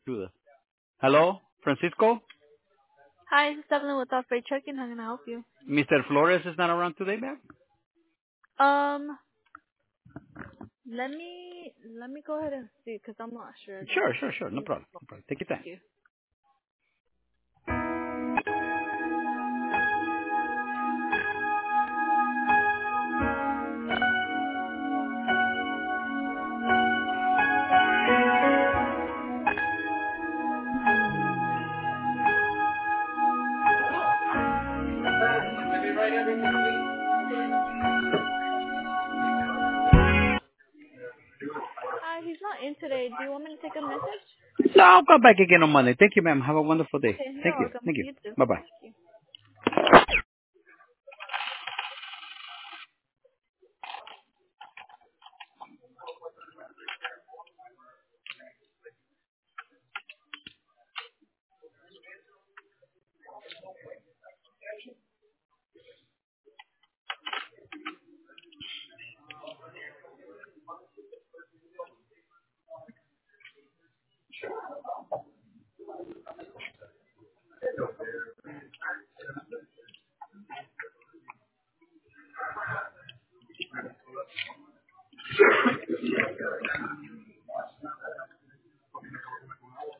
Do this. Hello, Francisco? Hi, this is Evelyn with Off Freight Trucking. How can I help you? Mr. Flores is not around today, ma'am? Um, let me go ahead and see because I'm not sure. Just Sure. No give me problem. one No problem. Take your Thank time. you. Hi, he's not in today. Do you want me to take a message? No, I'll come back again on Monday. Thank you, ma'am. Have a wonderful day. Okay, Thank you're you. welcome. Thank you. You too. Bye-bye. Thank you.